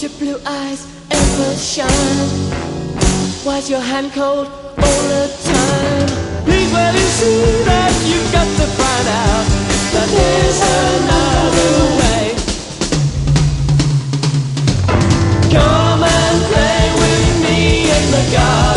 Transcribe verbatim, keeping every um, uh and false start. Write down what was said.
Won't your blue eyes ever shine? Why's your hand cold all the time? Please, will you see that you've got to find out that there's another way? Come and play with me in the garden.